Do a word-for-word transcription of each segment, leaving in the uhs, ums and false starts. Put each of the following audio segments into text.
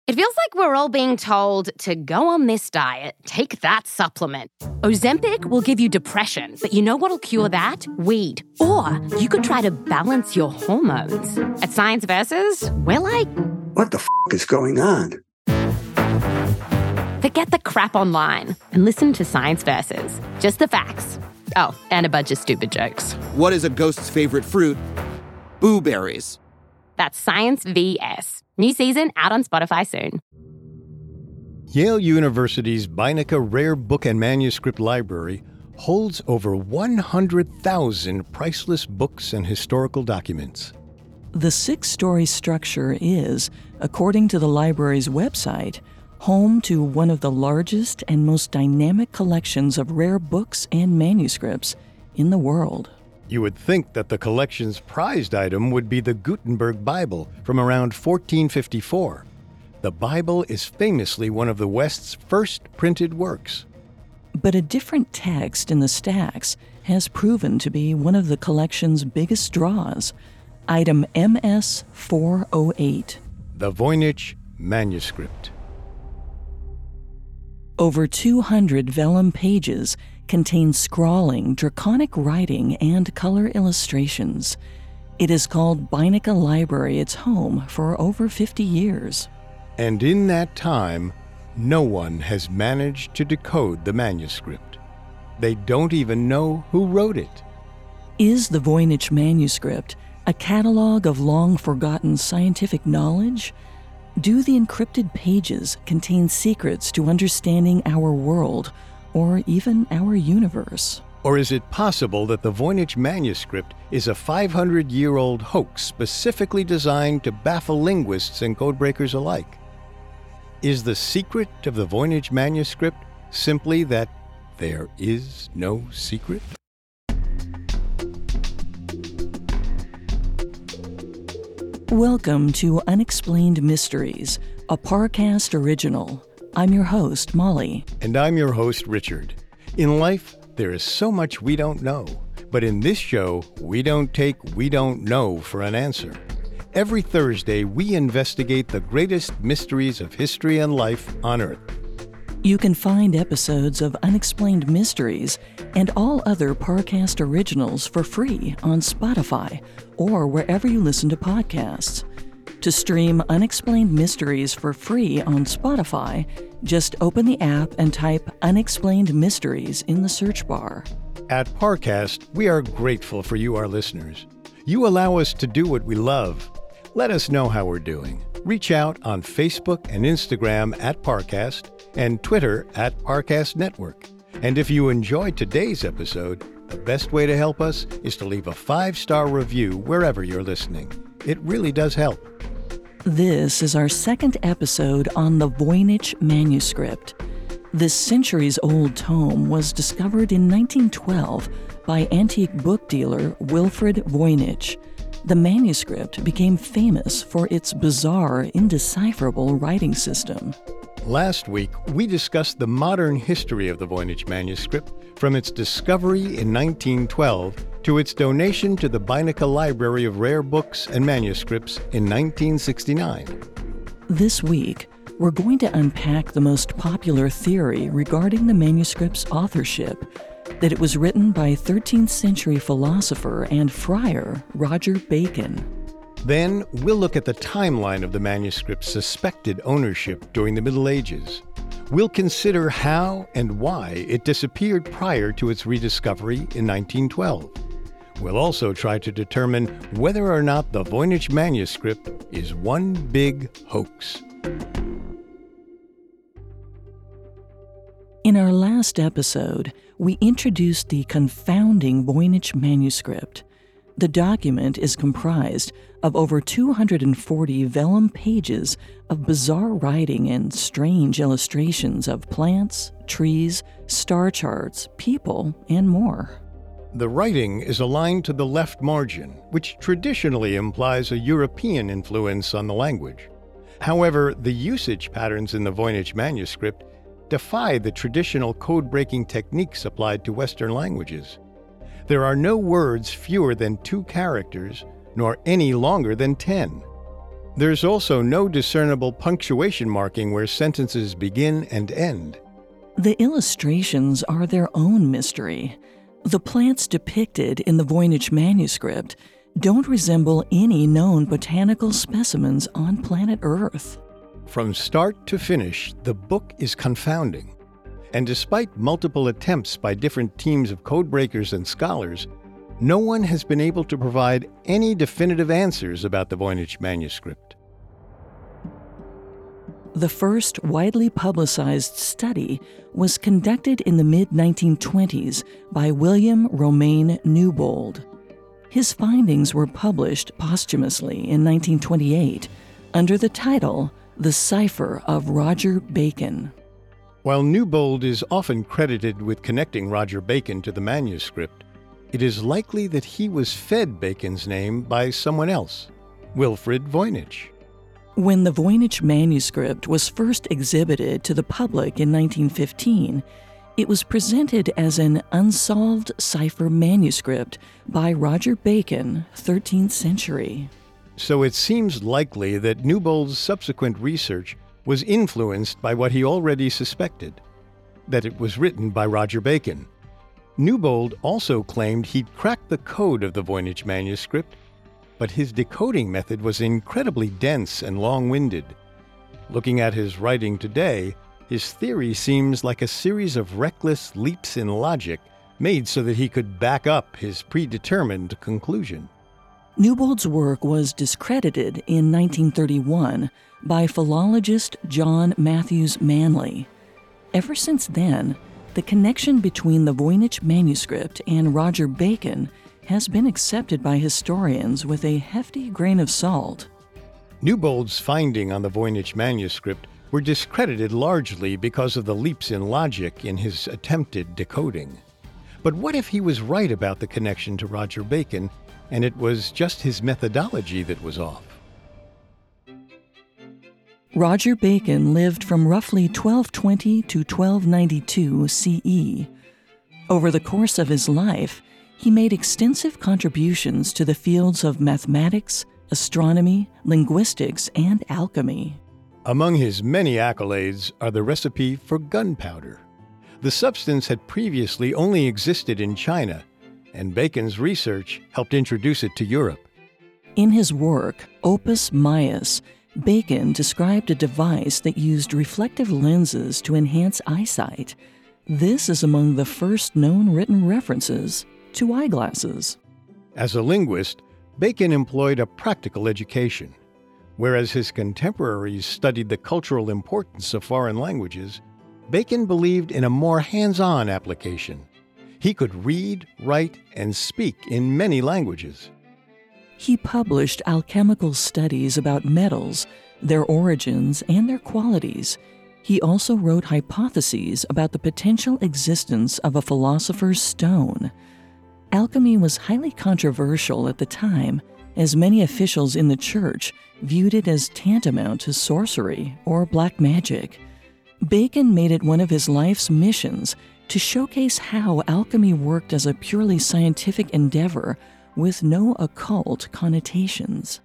It feels like we're all being told to go on this diet, take that supplement. Ozempic will give you depression, but you know what'll cure that? Weed. Or you could try to balance your hormones. At Science Versus, we're like, what the f*** is going on? Forget the crap online and listen to Science Versus. Just the facts. Oh, and a bunch of stupid jokes. What is a ghost's favorite fruit? Blueberries. That's Science V S. New season out on Spotify soon. Yale University's Beinecke Rare Book and Manuscript Library holds over one hundred thousand priceless books and historical documents. The six-story structure is, according to the library's website, home to one of the largest and most dynamic collections of rare books and manuscripts in the world. You would think that the collection's prized item would be the Gutenberg Bible from around fourteen fifty-four. The Bible is famously one of the West's first printed works. But a different text in the stacks has proven to be one of the collection's biggest draws, item M S four oh eight. The Voynich Manuscript. Over two hundred vellum pages contain scrawling, draconic writing, and color illustrations. It has called Beinecke Library its home for over fifty years. And in that time, no one has managed to decode the manuscript. They don't even know who wrote it. Is the Voynich manuscript a catalog of long-forgotten scientific knowledge? Do the encrypted pages contain secrets to understanding our world, or even our universe? Or is it possible that the Voynich manuscript is a five hundred year old hoax specifically designed to baffle linguists and codebreakers alike? Is the secret of the Voynich manuscript simply that there is no secret? Welcome to Unexplained Mysteries, a Parcast original. I'm your host, Molly. And I'm your host, Richard. In life, there is so much we don't know. But in this show, we don't take we don't know for an answer. Every Thursday, we investigate the greatest mysteries of history and life on Earth. You can find episodes of Unexplained Mysteries and all other Parcast originals for free on Spotify or wherever you listen to podcasts. To stream Unexplained Mysteries for free on Spotify, just open the app and type Unexplained Mysteries in the search bar. At Parcast, we are grateful for you, our listeners. You allow us to do what we love. Let us know how we're doing. Reach out on Facebook and Instagram at Parcast and Twitter at Parcast Network. And if you enjoyed today's episode, the best way to help us is to leave a five-star review wherever you're listening. It really does help. This is our second episode on the Voynich manuscript. This centuries-old tome was discovered in nineteen twelve by antique book dealer Wilfrid Voynich. The manuscript became famous for its bizarre, indecipherable writing system. Last week, we discussed the modern history of the Voynich manuscript, from its discovery in nineteen twelve to its donation to the Beinecke Library of Rare Books and Manuscripts in nineteen sixty-nine. This week, we're going to unpack the most popular theory regarding the manuscript's authorship, that it was written by thirteenth century philosopher and friar Roger Bacon. Then we'll look at the timeline of the manuscript's suspected ownership during the Middle Ages. We'll consider how and why it disappeared prior to its rediscovery in nineteen twelve. We'll also try to determine whether or not the Voynich manuscript is one big hoax. In our last episode, we introduced the confounding Voynich manuscript. The document is comprised of over two hundred forty vellum pages of bizarre writing and strange illustrations of plants, trees, star charts, people, and more. The writing is aligned to the left margin, which traditionally implies a European influence on the language. However, the usage patterns in the Voynich manuscript defy the traditional code-breaking techniques applied to Western languages. There are no words fewer than two characters, nor any longer than ten. There's also no discernible punctuation marking where sentences begin and end. The illustrations are their own mystery. The plants depicted in the Voynich manuscript don't resemble any known botanical specimens on planet Earth. From start to finish, the book is confounding. And despite multiple attempts by different teams of codebreakers and scholars, no one has been able to provide any definitive answers about the Voynich manuscript. The first widely publicized study was conducted in the mid nineteen twenties by William Romain Newbold. His findings were published posthumously in nineteen twenty-eight under the title The Cipher of Roger Bacon. While Newbold is often credited with connecting Roger Bacon to the manuscript, it is likely that he was fed Bacon's name by someone else, Wilfrid Voynich. When the Voynich manuscript was first exhibited to the public in nineteen fifteen, it was presented as an unsolved cipher manuscript by Roger Bacon, thirteenth century. So it seems likely that Newbold's subsequent research was influenced by what he already suspected, that it was written by Roger Bacon. Newbold also claimed he'd cracked the code of the Voynich manuscript, but his decoding method was incredibly dense and long-winded. Looking at his writing today, his theory seems like a series of reckless leaps in logic made so that he could back up his predetermined conclusion. Newbold's work was discredited in nineteen thirty-one by philologist John Matthews Manley. Ever since then, the connection between the Voynich manuscript and Roger Bacon has been accepted by historians with a hefty grain of salt. Newbold's finding on the Voynich manuscript were discredited largely because of the leaps in logic in his attempted decoding. But what if he was right about the connection to Roger Bacon, and it was just his methodology that was off? Roger Bacon lived from roughly twelve twenty to twelve ninety-two C E. Over the course of his life, he made extensive contributions to the fields of mathematics, astronomy, linguistics, and alchemy. Among his many accolades are the recipe for gunpowder. The substance had previously only existed in China, and Bacon's research helped introduce it to Europe. In his work, Opus Maius, Bacon described a device that used reflective lenses to enhance eyesight. This is among the first known written references to eyeglasses. As a linguist, Bacon employed a practical education. Whereas his contemporaries studied the cultural importance of foreign languages, Bacon believed in a more hands-on application. He could read, write, and speak in many languages. He published alchemical studies about metals, their origins, and their qualities. He also wrote hypotheses about the potential existence of a philosopher's stone. Alchemy was highly controversial at the time, as many officials in the church viewed it as tantamount to sorcery or black magic. Bacon made it one of his life's missions to showcase how alchemy worked as a purely scientific endeavor with no occult connotations.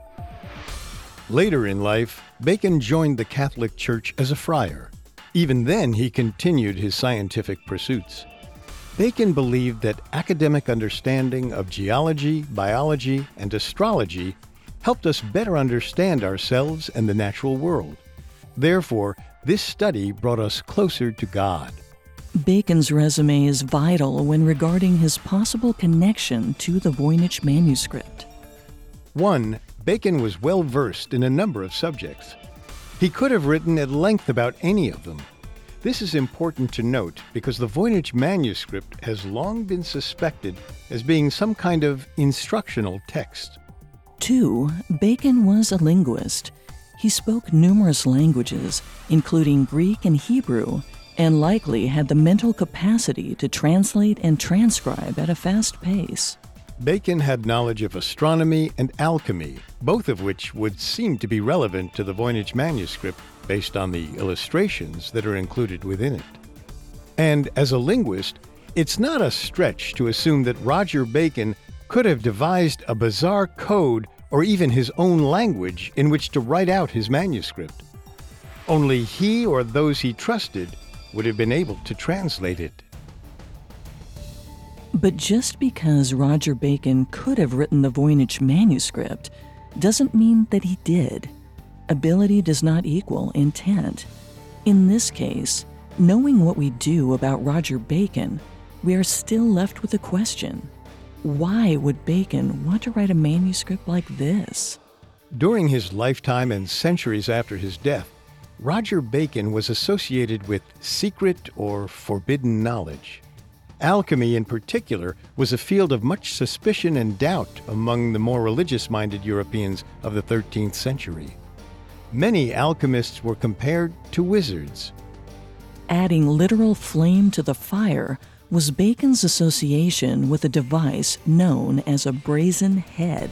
Later in life, Bacon joined the Catholic Church as a friar. Even then, he continued his scientific pursuits. Bacon believed that academic understanding of geology, biology, and astrology helped us better understand ourselves and the natural world. Therefore, this study brought us closer to God. Bacon's resume is vital when regarding his possible connection to the Voynich manuscript. One, Bacon was well versed in a number of subjects. He could have written at length about any of them. This is important to note because the Voynich manuscript has long been suspected as being some kind of instructional text. Two, Bacon was a linguist. He spoke numerous languages, including Greek and Hebrew, and likely had the mental capacity to translate and transcribe at a fast pace. Bacon had knowledge of astronomy and alchemy, both of which would seem to be relevant to the Voynich manuscript based on the illustrations that are included within it. And as a linguist, it's not a stretch to assume that Roger Bacon could have devised a bizarre code or even his own language in which to write out his manuscript. Only he or those he trusted would have been able to translate it. But just because Roger Bacon could have written the Voynich manuscript doesn't mean that he did. Ability does not equal intent. In this case, knowing what we do about Roger Bacon, we are still left with a question. Why would Bacon want to write a manuscript like this? During his lifetime and centuries after his death, Roger Bacon was associated with secret or forbidden knowledge. Alchemy, in particular, was a field of much suspicion and doubt among the more religious-minded Europeans of the thirteenth century. Many alchemists were compared to wizards. Adding literal flame to the fire was Bacon's association with a device known as a brazen head.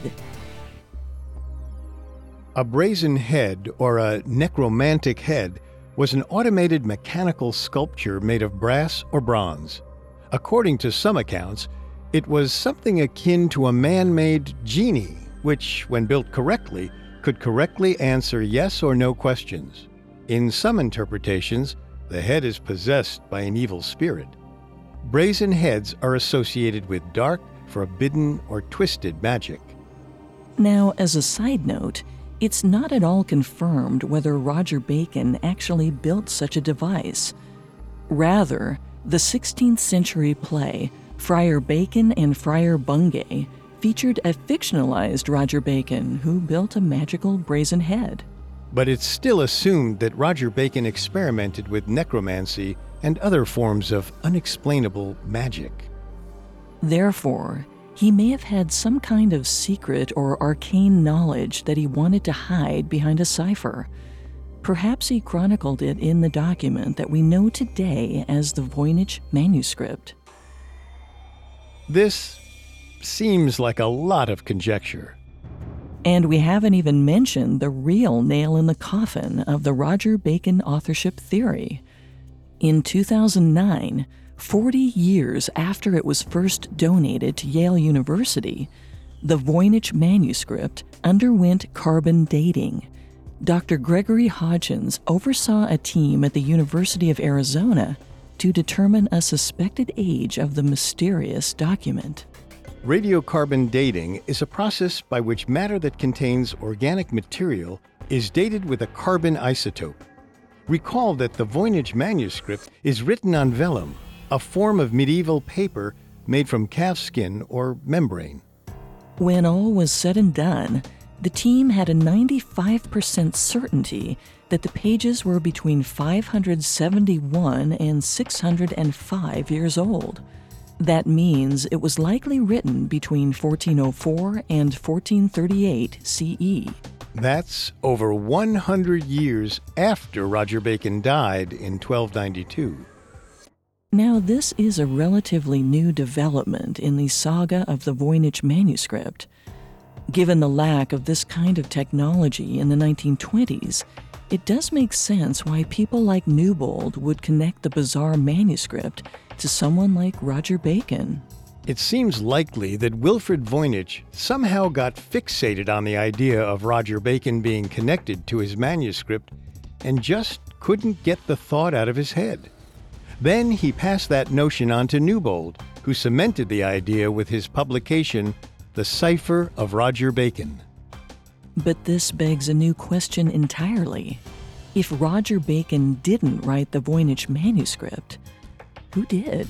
A brazen head, or a necromantic head, was an automated mechanical sculpture made of brass or bronze. According to some accounts, it was something akin to a man-made genie, which, when built correctly, could correctly answer yes or no questions. In some interpretations, the head is possessed by an evil spirit. Brazen heads are associated with dark, forbidden, or twisted magic. Now, as a side note, it's not at all confirmed whether Roger Bacon actually built such a device. Rather, the sixteenth century play, Friar Bacon and Friar Bungay, featured a fictionalized Roger Bacon who built a magical brazen head. But it's still assumed that Roger Bacon experimented with necromancy and other forms of unexplainable magic. Therefore, he may have had some kind of secret or arcane knowledge that he wanted to hide behind a cipher. Perhaps he chronicled it in the document that we know today as the Voynich manuscript. This seems like a lot of conjecture. And we haven't even mentioned the real nail in the coffin of the Roger Bacon authorship theory. In two thousand nine, forty years after it was first donated to Yale University, the Voynich manuscript underwent carbon dating. Doctor Gregory Hodgins oversaw a team at the University of Arizona to determine a suspected age of the mysterious document. Radiocarbon dating is a process by which matter that contains organic material is dated with a carbon isotope. Recall that the Voynich manuscript is written on vellum, a form of medieval paper made from calf skin or membrane. When all was said and done, the team had a ninety-five percent certainty that the pages were between five hundred seventy-one and six hundred five years old. That means it was likely written between fourteen oh four and fourteen thirty-eight C E. That's over one hundred years after Roger Bacon died in twelve ninety-two. Now, this is a relatively new development in the saga of the Voynich manuscript. Given the lack of this kind of technology in the nineteen twenties, it does make sense why people like Newbold would connect the bizarre manuscript to someone like Roger Bacon. It seems likely that Wilfrid Voynich somehow got fixated on the idea of Roger Bacon being connected to his manuscript and just couldn't get the thought out of his head. Then he passed that notion on to Newbold, who cemented the idea with his publication, The Cipher of Roger Bacon. But this begs a new question entirely. If Roger Bacon didn't write the Voynich manuscript, who did?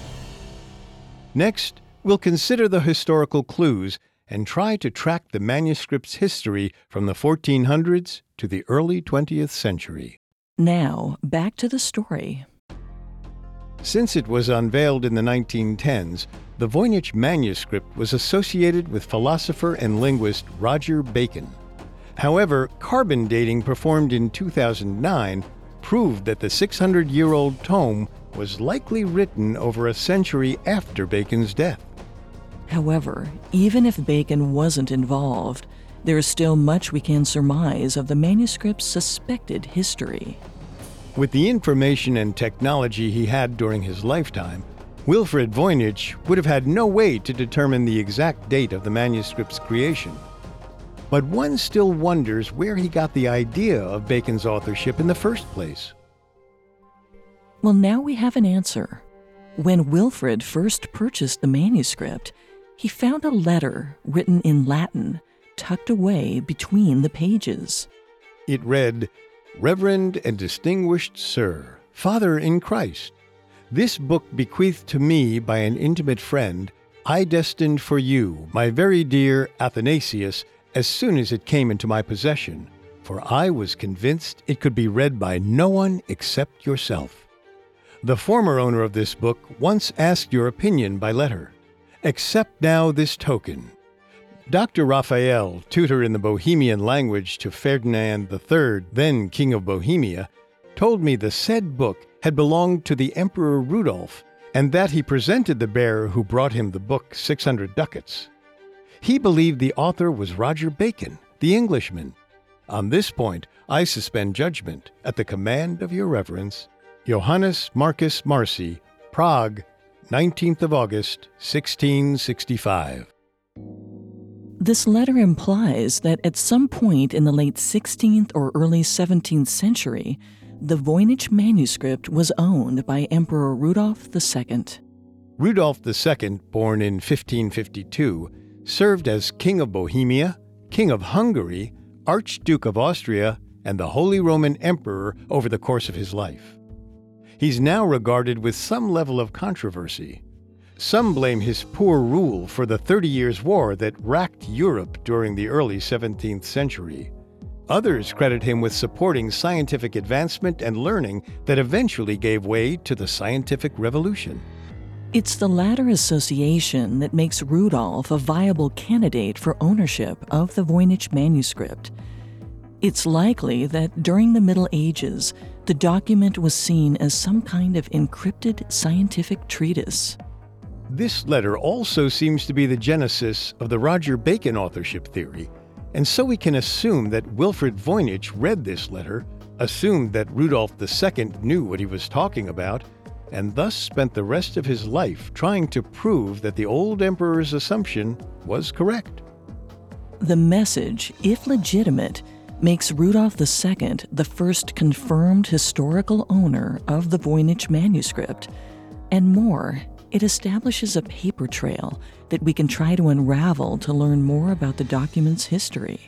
Next, we'll consider the historical clues and try to track the manuscript's history from the fourteen hundreds to the early twentieth century. Now, back to the story. Since it was unveiled in the nineteen tens, the Voynich manuscript was associated with philosopher and linguist Roger Bacon. However, carbon dating performed in two thousand nine proved that the six hundred year old tome was likely written over a century after Bacon's death. However, even if Bacon wasn't involved, there is still much we can surmise of the manuscript's suspected history. With the information and technology he had during his lifetime, Wilfrid Voynich would have had no way to determine the exact date of the manuscript's creation. But one still wonders where he got the idea of Bacon's authorship in the first place. Well, now we have an answer. When Wilfrid first purchased the manuscript, he found a letter written in Latin, tucked away between the pages. It read, "Reverend and distinguished Sir, Father in Christ, this book bequeathed to me by an intimate friend, I destined for you, my very dear Athanasius, as soon as it came into my possession, for I was convinced it could be read by no one except yourself. The former owner of this book once asked your opinion by letter. Accept now this token. Doctor Raphael, tutor in the Bohemian language to Ferdinand the Third, then King of Bohemia, told me the said book had belonged to the Emperor Rudolph, and that he presented the bearer who brought him the book six hundred ducats. He believed the author was Roger Bacon, the Englishman. On this point, I suspend judgment at the command of your reverence, Johannes Marcus Marci, Prague, nineteenth of August, sixteen sixty-five. This letter implies that at some point in the late sixteenth or early seventeenth century, the Voynich manuscript was owned by Emperor Rudolf the Second. Rudolf the Second, born in fifteen fifty-two, served as King of Bohemia, King of Hungary, Archduke of Austria, and the Holy Roman Emperor over the course of his life. He's now regarded with some level of controversy. Some blame his poor rule for the Thirty Years' War that racked Europe during the early seventeenth century. Others credit him with supporting scientific advancement and learning that eventually gave way to the scientific revolution. It's the latter association that makes Rudolf a viable candidate for ownership of the Voynich manuscript. It's likely that during the Middle Ages, the document was seen as some kind of encrypted scientific treatise. This letter also seems to be the genesis of the Roger Bacon authorship theory, and so we can assume that Wilfrid Voynich read this letter, assumed that Rudolf the Second knew what he was talking about, and thus spent the rest of his life trying to prove that the old emperor's assumption was correct. The message, if legitimate, makes Rudolf the Second the first confirmed historical owner of the Voynich manuscript. And more, it establishes a paper trail that we can try to unravel to learn more about the document's history.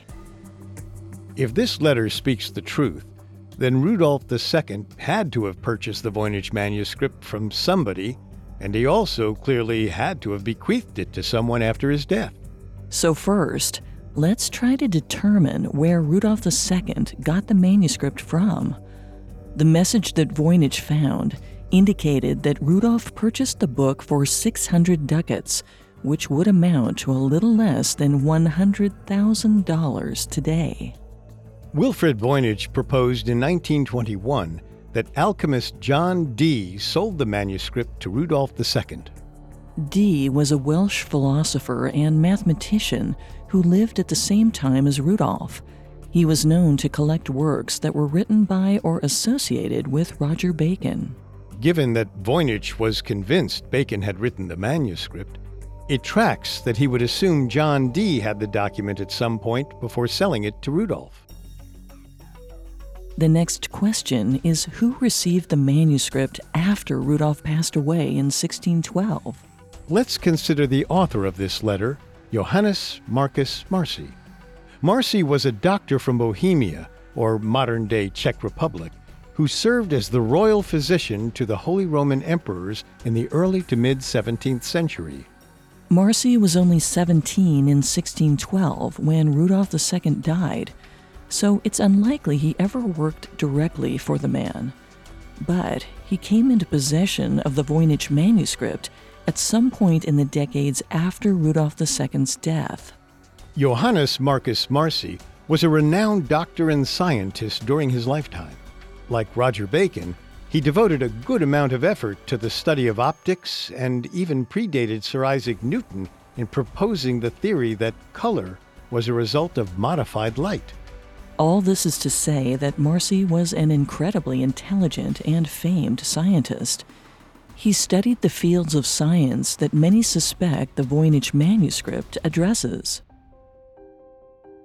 If this letter speaks the truth, then Rudolf the Second had to have purchased the Voynich manuscript from somebody, and he also clearly had to have bequeathed it to someone after his death. So first, let's try to determine where Rudolf the Second got the manuscript from. The message that Voynich found indicated that Rudolf purchased the book for six hundred ducats, which would amount to a little less than one hundred thousand dollars today. Wilfrid Voynich proposed in nineteen twenty-one that alchemist John Dee sold the manuscript to Rudolf the Second. Dee was a Welsh philosopher and mathematician who lived at the same time as Rudolf. He was known to collect works that were written by or associated with Roger Bacon. Given that Voynich was convinced Bacon had written the manuscript, it tracks that he would assume John Dee had the document at some point before selling it to Rudolf. The next question is who received the manuscript after Rudolf passed away in sixteen twelve? Let's consider the author of this letter, Johannes Marcus Marci. Marci was a doctor from Bohemia, or modern-day Czech Republic, who served as the royal physician to the Holy Roman Emperors in the early to mid-seventeenth century. Marci was only seventeen in sixteen twelve when Rudolf the Second died, so it's unlikely he ever worked directly for the man. But he came into possession of the Voynich manuscript at some point in the decades after Rudolf the Second's death. Johannes Marcus Marci was a renowned doctor and scientist during his lifetime. Like Roger Bacon, he devoted a good amount of effort to the study of optics and even predated Sir Isaac Newton in proposing the theory that color was a result of modified light. All this is to say that Marci was an incredibly intelligent and famed scientist. He studied the fields of science that many suspect the Voynich manuscript addresses.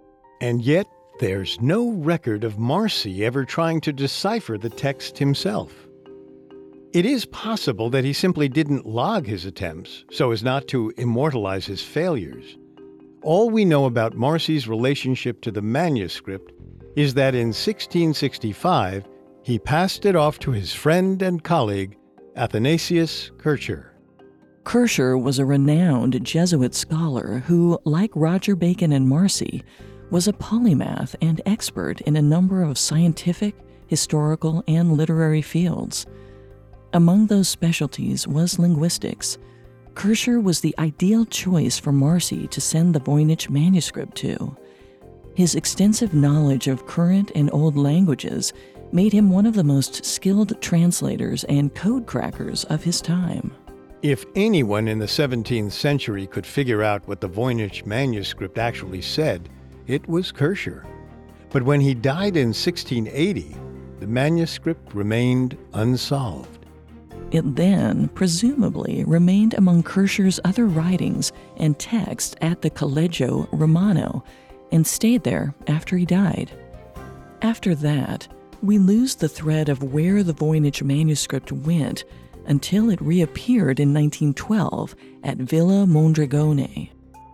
And yet, there's no record of Marcy ever trying to decipher the text himself. It is possible that he simply didn't log his attempts so as not to immortalize his failures. All we know about Marcy's relationship to the manuscript is that in sixteen sixty-five, he passed it off to his friend and colleague, Athanasius Kircher. Kircher was a renowned Jesuit scholar who, like Roger Bacon and Marcy, was a polymath and expert in a number of scientific, historical, and literary fields. Among those specialties was linguistics. Kircher was the ideal choice for Marcy to send the Voynich manuscript to. His extensive knowledge of current and old languages made him one of the most skilled translators and code crackers of his time. If anyone in the seventeenth century could figure out what the Voynich manuscript actually said, it was Kircher. But when he died in sixteen eighty, the manuscript remained unsolved. It then, presumably, remained among Kircher's other writings and texts at the Collegio Romano and stayed there after he died. After that, we lose the thread of where the Voynich manuscript went until it reappeared in nineteen twelve at Villa Mondragone.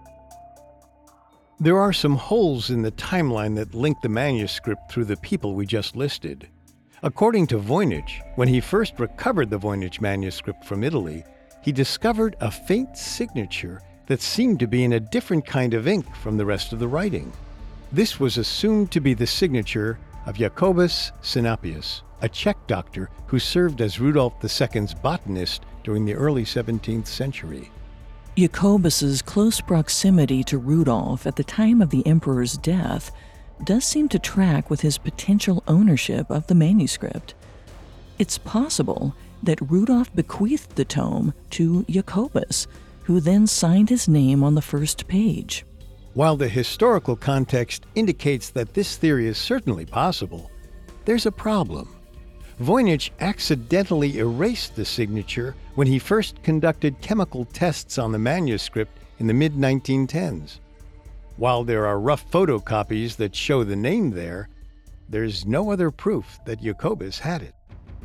There are some holes in the timeline that link the manuscript through the people we just listed. According to Voynich, when he first recovered the Voynich manuscript from Italy, he discovered a faint signature that seemed to be in a different kind of ink from the rest of the writing. This was assumed to be the signature of Jacobus Sinapius, a Czech doctor who served as Rudolf the Second's botanist during the early seventeenth century. Jacobus's close proximity to Rudolf at the time of the emperor's death does seem to track with his potential ownership of the manuscript. It's possible that Rudolf bequeathed the tome to Jacobus, who then signed his name on the first page. While the historical context indicates that this theory is certainly possible, there's a problem. Voynich accidentally erased the signature when he first conducted chemical tests on the manuscript in the mid nineteen tens. While there are rough photocopies that show the name there, there's no other proof that Jacobus had it.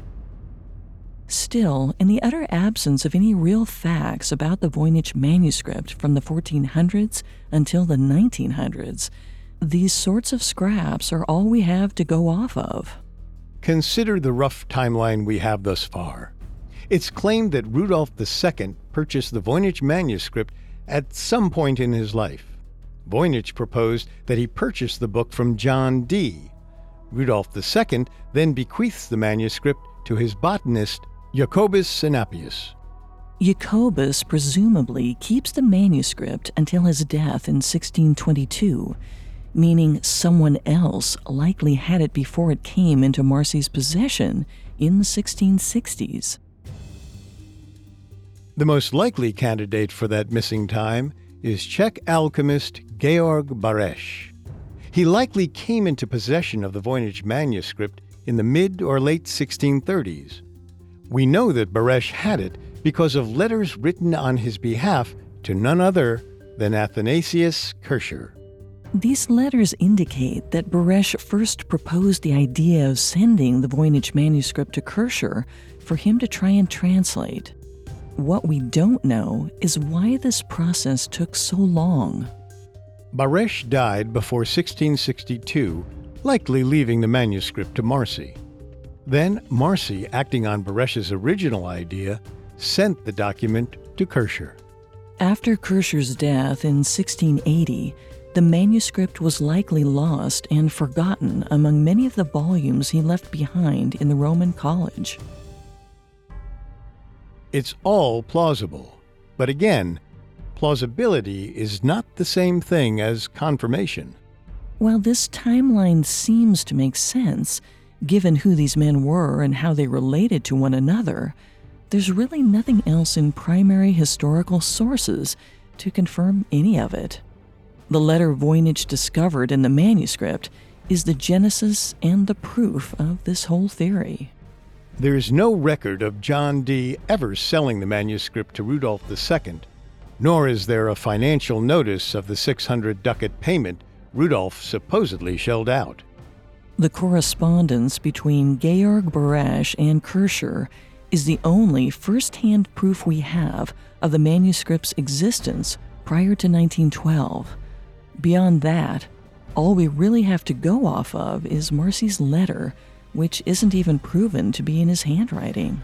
Still, in the utter absence of any real facts about the Voynich manuscript from the fourteen hundreds until the nineteen hundreds, these sorts of scraps are all we have to go off of. Consider the rough timeline we have thus far. It's claimed that Rudolf the Second purchased the Voynich manuscript at some point in his life. Voynich proposed that he purchase the book from John Dee. Rudolf the Second then bequeaths the manuscript to his botanist, Jacobus Sinapius. Jacobus presumably keeps the manuscript until his death in sixteen twenty-two, meaning someone else likely had it before it came into Marcy's possession in the sixteen sixties. The most likely candidate for that missing time is Czech alchemist Georg Baresch. He likely came into possession of the Voynich manuscript in the mid or late sixteen thirties. We know that Baresch had it because of letters written on his behalf to none other than Athanasius Kircher. These letters indicate that Baresch first proposed the idea of sending the Voynich manuscript to Kircher for him to try and translate. What we don't know is why this process took so long. Baresch died before sixteen sixty-two, likely leaving the manuscript to Marcy. Then Marcy, acting on Baresch's original idea, sent the document to Kircher. After Kircher's death in sixteen eighty, the manuscript was likely lost and forgotten among many of the volumes he left behind in the Roman College. It's all plausible, but again, plausibility is not the same thing as confirmation. While this timeline seems to make sense, given who these men were and how they related to one another, there's really nothing else in primary historical sources to confirm any of it. The letter Voynich discovered in the manuscript is the genesis and the proof of this whole theory. There's no record of John Dee ever selling the manuscript to Rudolf the Second, nor is there a financial notice of the six hundred ducat payment Rudolph supposedly shelled out. The correspondence between Georg Barasch and Kircher is the only first-hand proof we have of the manuscript's existence prior to nineteen twelve. Beyond that, all we really have to go off of is Marcy's letter, which isn't even proven to be in his handwriting.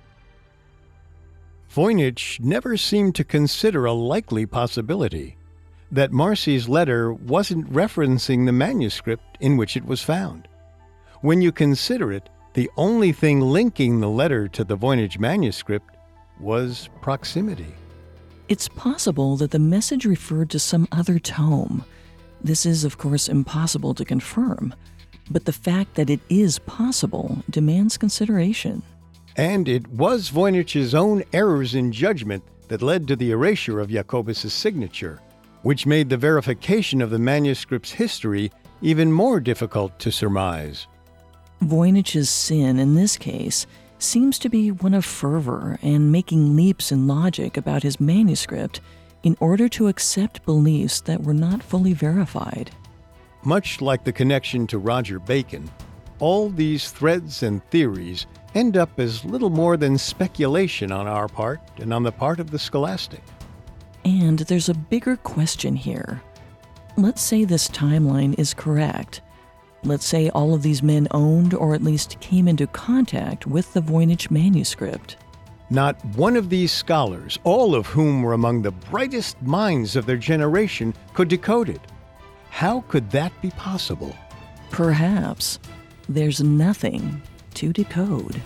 Voynich never seemed to consider a likely possibility that Marcy's letter wasn't referencing the manuscript in which it was found. When you consider it, the only thing linking the letter to the Voynich manuscript was proximity. It's possible that the message referred to some other tome. This is, of course, impossible to confirm, but the fact that it is possible demands consideration. And it was Voynich's own errors in judgment that led to the erasure of Jacobus' signature, which made the verification of the manuscript's history even more difficult to surmise. Voynich's sin in this case seems to be one of fervor and making leaps in logic about his manuscript in order to accept beliefs that were not fully verified. Much like the connection to Roger Bacon, all these threads and theories end up as little more than speculation on our part and on the part of the scholastic. And there's a bigger question here. Let's say this timeline is correct. Let's say all of these men owned or at least came into contact with the Voynich manuscript. Not one of these scholars, all of whom were among the brightest minds of their generation, could decode it. How could that be possible? Perhaps there's nothing to decode.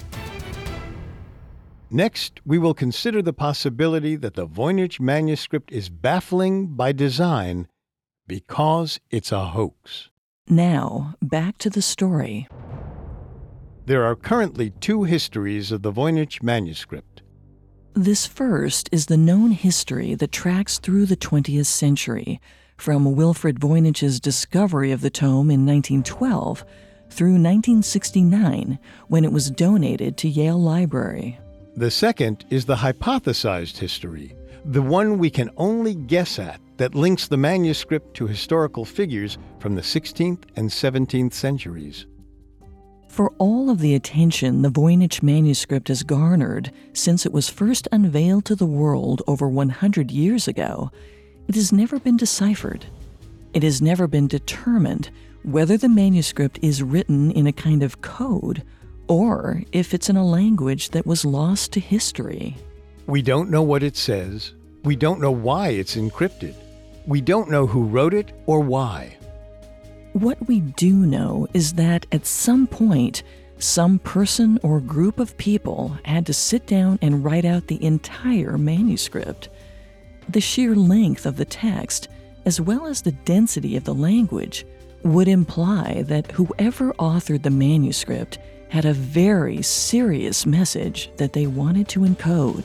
Next, we will consider the possibility that the Voynich manuscript is baffling by design because it's a hoax. Now, back to the story. There are currently two histories of the Voynich manuscript. This first is the known history that tracks through the twentieth century, from Wilfrid Voynich's discovery of the tome in nineteen twelve through nineteen sixty-nine, when it was donated to Yale Library. The second is the hypothesized history, the one we can only guess at, that links the manuscript to historical figures from the sixteenth and seventeenth centuries. For all of the attention the Voynich manuscript has garnered since it was first unveiled to the world over one hundred years ago, it has never been deciphered. It has never been determined whether the manuscript is written in a kind of code or if it's in a language that was lost to history. We don't know what it says. We don't know why it's encrypted. We don't know who wrote it or why. What we do know is that at some point, some person or group of people had to sit down and write out the entire manuscript. The sheer length of the text, as well as the density of the language, would imply that whoever authored the manuscript had a very serious message that they wanted to encode.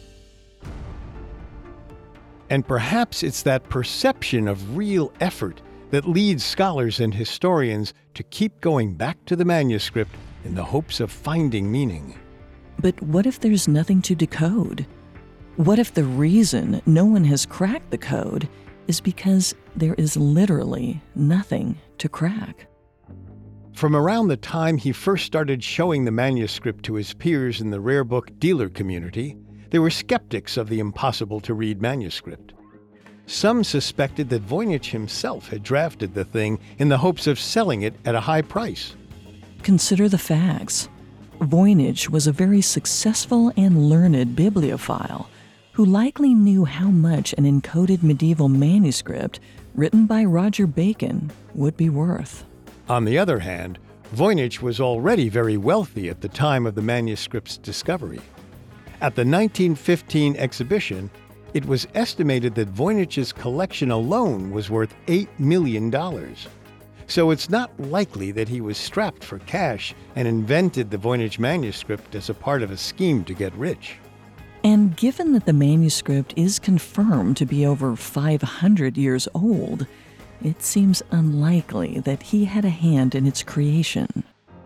And perhaps it's that perception of real effort that leads scholars and historians to keep going back to the manuscript in the hopes of finding meaning. But what if there's nothing to decode? What if the reason no one has cracked the code is because there is literally nothing to crack? From around the time he first started showing the manuscript to his peers in the rare book dealer community, there were skeptics of the impossible-to-read manuscript. Some suspected that Voynich himself had drafted the thing in the hopes of selling it at a high price. Consider the facts. Voynich was a very successful and learned bibliophile who likely knew how much an encoded medieval manuscript written by Roger Bacon would be worth. On the other hand, Voynich was already very wealthy at the time of the manuscript's discovery. At the nineteen fifteen exhibition, it was estimated that Voynich's collection alone was worth eight million dollars. So it's not likely that he was strapped for cash and invented the Voynich manuscript as a part of a scheme to get rich. And given that the manuscript is confirmed to be over five hundred years old, it seems unlikely that he had a hand in its creation.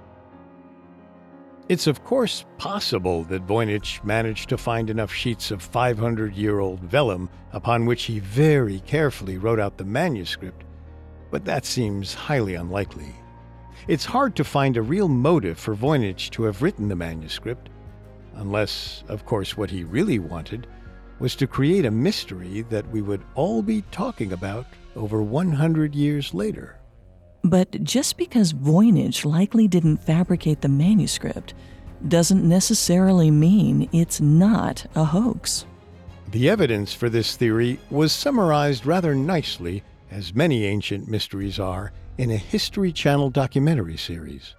It's of course possible that Voynich managed to find enough sheets of five hundred year old vellum upon which he very carefully wrote out the manuscript, but that seems highly unlikely. It's hard to find a real motive for Voynich to have written the manuscript, unless, of course, what he really wanted was to create a mystery that we would all be talking about over one hundred years later. But just because Voynich likely didn't fabricate the manuscript doesn't necessarily mean it's not a hoax. The evidence for this theory was summarized rather nicely, as many ancient mysteries are, in a History Channel documentary series.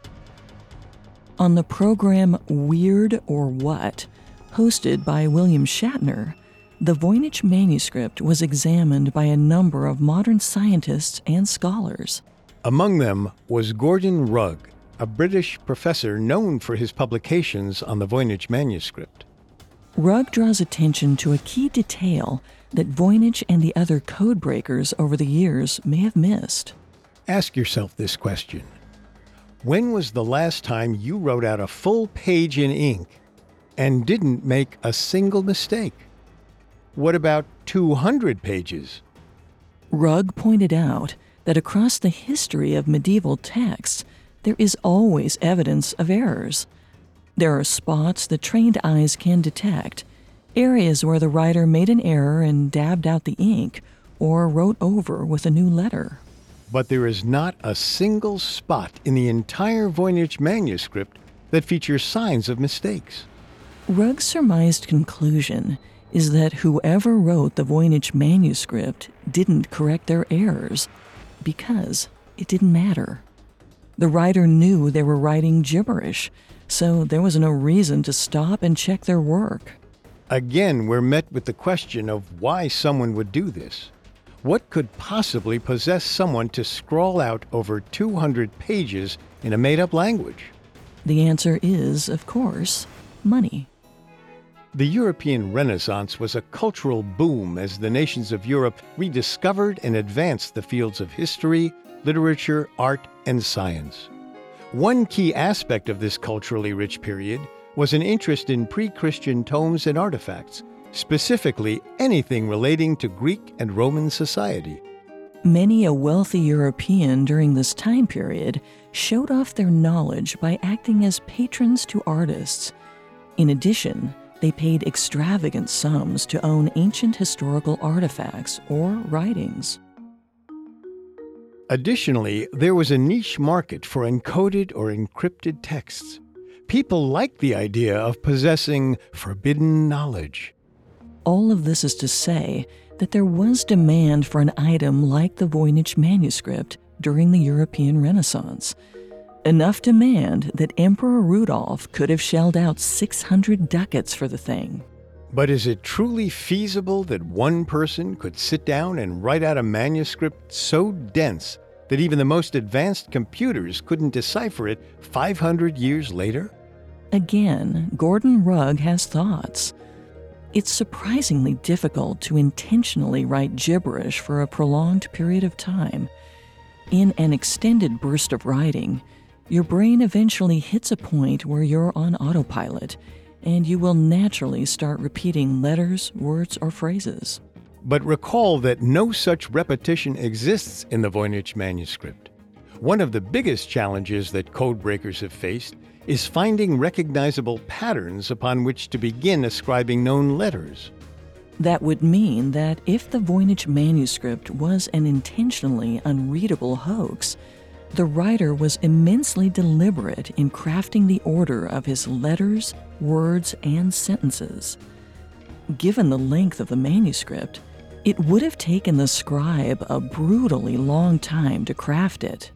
On the program Weird or What, hosted by William Shatner, the Voynich manuscript was examined by a number of modern scientists and scholars. Among them was Gordon Rugg, a British professor known for his publications on the Voynich manuscript. Rugg draws attention to a key detail that Voynich and the other codebreakers over the years may have missed. Ask yourself this question. When was the last time you wrote out a full page in ink and didn't make a single mistake? What about two hundred pages? Rugg pointed out that across the history of medieval texts, there is always evidence of errors. There are spots that trained eyes can detect, areas where the writer made an error and dabbed out the ink or wrote over with a new letter. But there is not a single spot in the entire Voynich manuscript that features signs of mistakes. Rugg's surmised conclusion is that whoever wrote the Voynich manuscript didn't correct their errors because it didn't matter. The writer knew they were writing gibberish, so there was no reason to stop and check their work. Again, we're met with the question of why someone would do this. What could possibly possess someone to scrawl out over two hundred pages in a made-up language? The answer is, of course, money. The European Renaissance was a cultural boom as the nations of Europe rediscovered and advanced the fields of history, literature, art, and science. One key aspect of this culturally rich period was an interest in pre-Christian tomes and artifacts, specifically anything relating to Greek and Roman society. Many a wealthy European during this time period showed off their knowledge by acting as patrons to artists. In addition, they paid extravagant sums to own ancient historical artifacts or writings. Additionally, there was a niche market for encoded or encrypted texts. People liked the idea of possessing forbidden knowledge. All of this is to say that there was demand for an item like the Voynich manuscript during the European Renaissance. Enough demand that Emperor Rudolf could have shelled out six hundred ducats for the thing. But is it truly feasible that one person could sit down and write out a manuscript so dense that even the most advanced computers couldn't decipher it five hundred years later? Again, Gordon Rugg has thoughts. It's surprisingly difficult to intentionally write gibberish for a prolonged period of time. In an extended burst of writing, your brain eventually hits a point where you're on autopilot, and you will naturally start repeating letters, words, or phrases. But recall that no such repetition exists in the Voynich manuscript. One of the biggest challenges that codebreakers have faced is finding recognizable patterns upon which to begin ascribing known letters. That would mean that if the Voynich manuscript was an intentionally unreadable hoax, the writer was immensely deliberate in crafting the order of his letters, words, and sentences. Given the length of the manuscript, it would have taken the scribe a brutally long time to craft it.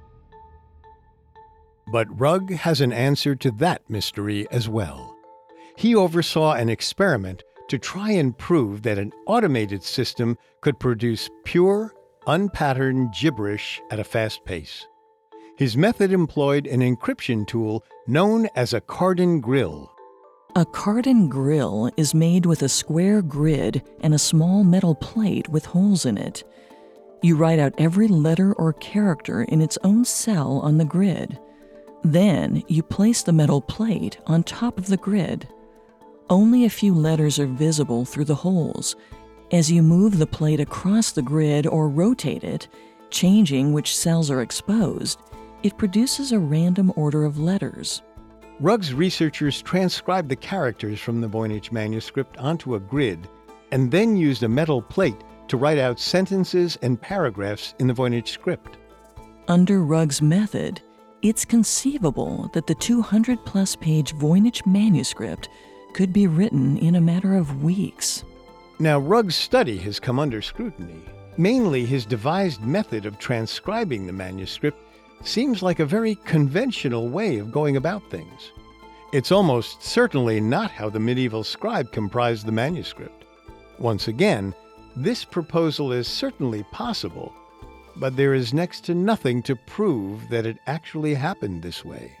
But Rugg has an answer to that mystery as well. He oversaw an experiment to try and prove that an automated system could produce pure, unpatterned gibberish at a fast pace. His method employed an encryption tool known as a Cardan grill. A Cardan grill is made with a square grid and a small metal plate with holes in it. You write out every letter or character in its own cell on the grid. Then you place the metal plate on top of the grid. Only a few letters are visible through the holes. As you move the plate across the grid or rotate it, Changing which cells are exposed, it produces a random order of letters. Rugg's researchers transcribed the characters from the Voynich manuscript onto a grid and then used a metal plate to write out sentences and paragraphs in the Voynich script. Under Rugg's method, it's conceivable that the two hundred plus page Voynich manuscript could be written in a matter of weeks. Now, Rugg's study has come under scrutiny. Mainly, his devised method of transcribing the manuscript seems like a very conventional way of going about things. It's almost certainly not how the medieval scribe comprised the manuscript. Once again, this proposal is certainly possible, but there is next to nothing to prove that it actually happened this way.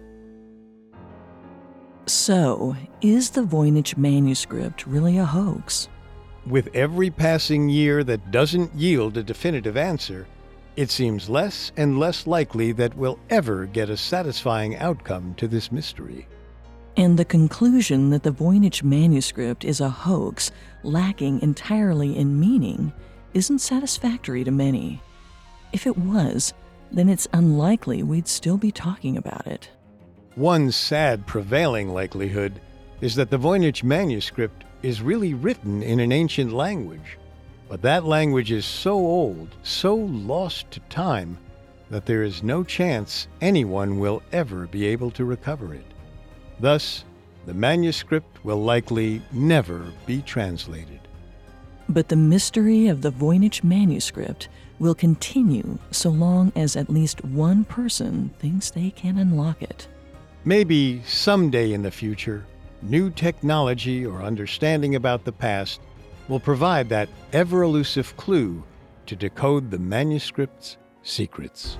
So, is the Voynich manuscript really a hoax? With every passing year that doesn't yield a definitive answer, it seems less and less likely that we'll ever get a satisfying outcome to this mystery. And the conclusion that the Voynich manuscript is a hoax, lacking entirely in meaning, isn't satisfactory to many. If it was, then it's unlikely we'd still be talking about it. One sad prevailing likelihood is that the Voynich manuscript is really written in an ancient language, but that language is so old, so lost to time, that there is no chance anyone will ever be able to recover it. Thus, the manuscript will likely never be translated. But the mystery of the Voynich manuscript will continue so long as at least one person thinks they can unlock it. Maybe someday in the future, new technology or understanding about the past will provide that ever-elusive clue to decode the manuscript's secrets.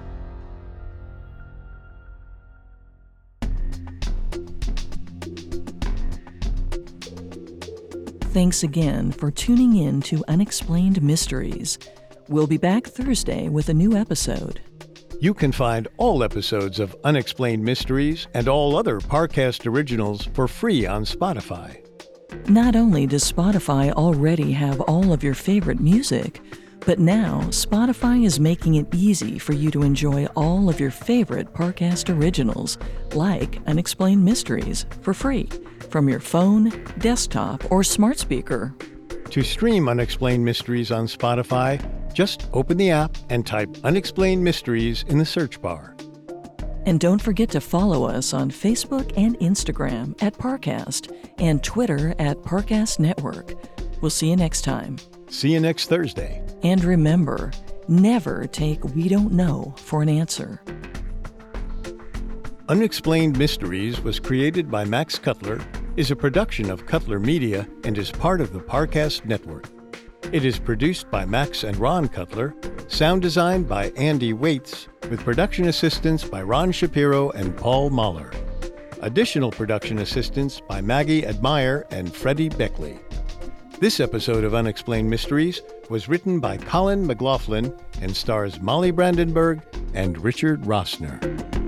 Thanks again for tuning in to Unexplained Mysteries. We'll be back Thursday with a new episode. You can find all episodes of Unexplained Mysteries and all other Parcast originals for free on Spotify. Not only does Spotify already have all of your favorite music, but now Spotify is making it easy for you to enjoy all of your favorite Parcast originals, like Unexplained Mysteries, for free from your phone, desktop, or smart speaker. To stream Unexplained Mysteries on Spotify, just open the app and type Unexplained Mysteries in the search bar. And don't forget to follow us on Facebook and Instagram at Parcast and Twitter at Parcast Network. We'll see you next time. See you next Thursday. And remember, never take "we don't know" for an answer. Unexplained Mysteries was created by Max Cutler, is a production of Cutler Media, and is part of the Parcast Network. It is produced by Max and Ron Cutler, sound designed by Andy Waits, with production assistance by Ron Shapiro and Paul Mahler. Additional production assistance by Maggie Admire and Freddie Beckley. This episode of Unexplained Mysteries was written by Colin McLaughlin and stars Molly Brandenburg and Richard Rossner.